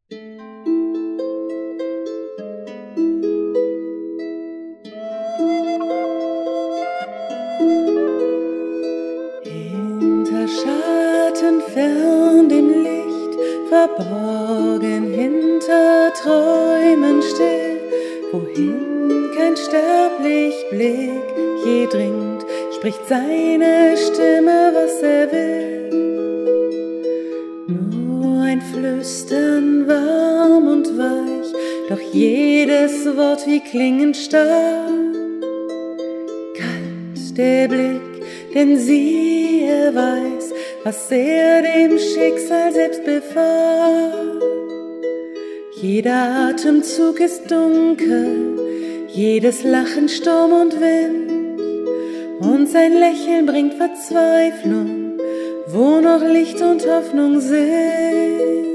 Hinter Schatten fern dem Licht, verborgen hinter Träumen still, wohin kein sterblich Blick je dringt, spricht seine Stimme, was er will. Nur ein Flüstern, warm und weich, doch jedes Wort wie klingend stark. Kalt der Blick, denn er weiß, was er dem Schicksal selbst befahl. Jeder Atemzug ist dunkel, jedes Lachen Sturm und Wind, und sein Lächeln bringt Verzweiflung, wo noch Licht und Hoffnung sind.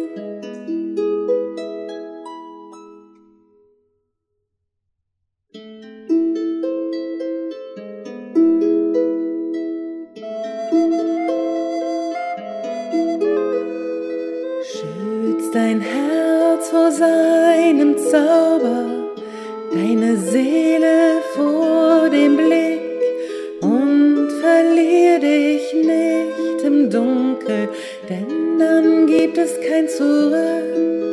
Schütz dein Herz vor seinem Zauber, deine Seele vor dem Blick, und verlier dich nicht im Dunkel, denn dann gibt es kein Zurück.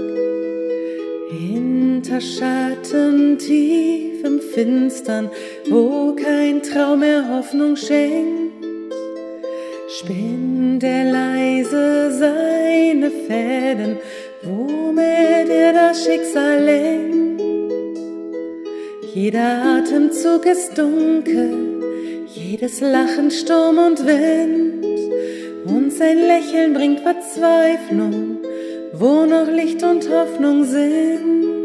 Hinter Schatten tief im Finstern, wo kein Traum mehr Hoffnung schenkt, spinnt er leise seine Fäden, womit er das Schicksal lenkt. Jeder Atemzug ist dunkel, jedes Lachen Sturm und Wind, und sein Lächeln bringt Verzweiflung, wo noch Licht und Hoffnung sind.